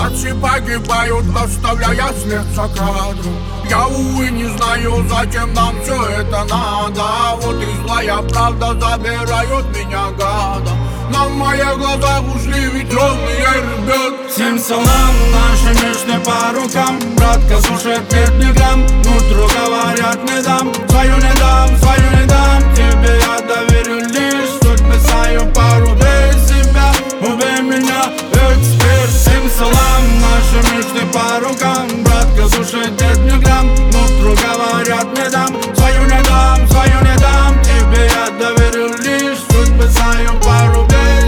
Братцы погибают, оставляя след за кадром. Я, увы, не знаю, зачем нам все это надо. Вот и злая правда забирает меня гадом. На моих глазах ушли ведь ровные ребят. Всем салам, наши мечты по рукам. Братка, слушай, нет ни грамм. Нутру говорят, не дам. Свою не дам, свою не дам. Тебе я доверю лишь судьбы свою пару. Без себя, убей меня, эксперт. Всем салам, наши мечты по рукам. Братка, слушай, нет ни грамм. Нутру говорят, не дам. Свою не дам, свою не дам. Тебе я доверю лишь судьбы свою пару.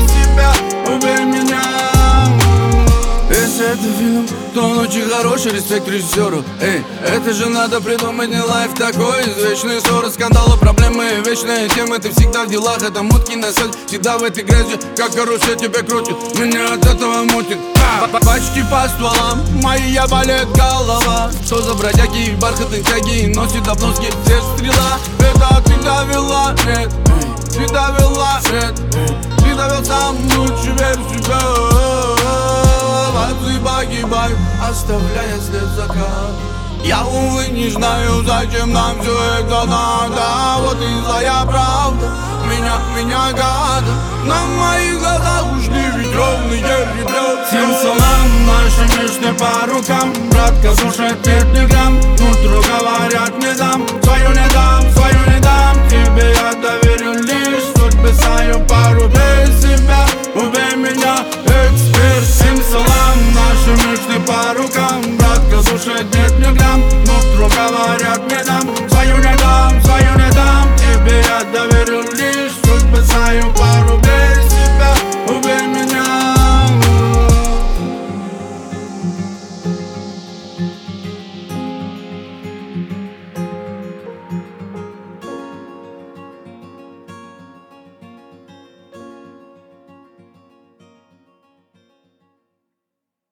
Если это фильм, то он очень хороший, респект режиссеру. Эй, это же надо придумать, не лайф такой. Извечные ссоры, скандалы, проблемы, вечные темы. Ты всегда в делах, это мутки носят. Всегда в этой грязи, как карусель тебя крутит. Меня от этого мутит. Пачки по стволам, моя болит голова. Что за бродяги, бархатные тяги, носит обноски, сердце стрела. Это ты довела, нет, ты довела, нет. Ты довел сам, лучше верь в себя. Братцы погибают, оставляя след за кадром. Я, увы, не знаю, зачем нам все это надо. Вот и злая правда меня гадом. На моих глазах ушли ведь ровные ребят. Всем салам, наши мечты по рукам. Братка, слушай, нет ни грамм. Нутру